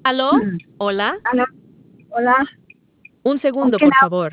¿Aló? Hola. Aló, hola, Un ¿con segundo, quién por favor.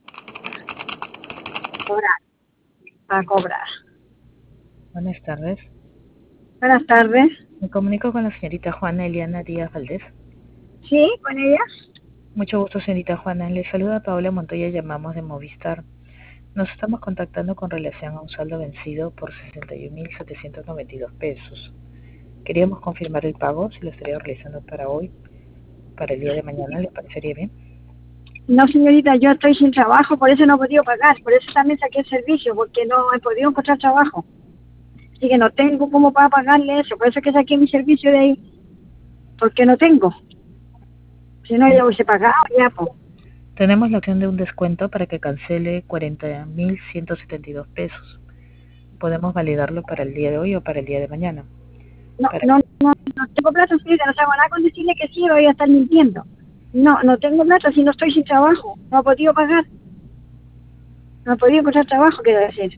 hablo? Para cobrar. Buenas tardes. Buenas tardes. Me comunico con la señorita Juana Eliana Díaz Valdés. ¿Sí? ¿Con ella? Mucho gusto, señorita Juana. Le saluda Paola Montoya, llamamos de Movistar. Nos estamos contactando con relación a un saldo vencido por 61.792 pesos. Queríamos confirmar el pago, si lo estaría realizando para hoy, para el día de mañana. ¿Le parecería bien? No, señorita, yo estoy sin trabajo, por eso no he podido pagar. Por eso también saqué el servicio, porque no he podido encontrar trabajo. Así que no tengo cómo para pagarle eso. Por eso es que saqué mi servicio de ahí, porque no tengo. Si no, ya hubiese pagado ya, pues. Tenemos la opción de un descuento para que cancele 40.172 pesos. Podemos validarlo para el día de hoy o para el día de mañana. No, Para no, no, no tengo plata, señorita. No tengo nada con decirle que sí, voy a estar mintiendo. No, no tengo plata si no estoy sin trabajo. No he podido pagar. No he podido encontrar trabajo, quiero decir.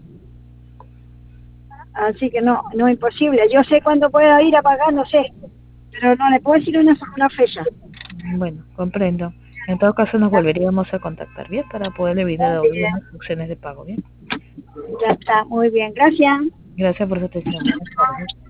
Así que no, no es imposible. Yo sé cuándo puedo ir a pagar, no sé, pero no le puedo decir una fecha. Bueno, comprendo. En todo caso, nos volveríamos a contactar, ¿bien? Para poderle brindar hoy unas opciones de pago, ¿bien? Ya está, muy bien, gracias. Gracias por su atención. Buenas tardes.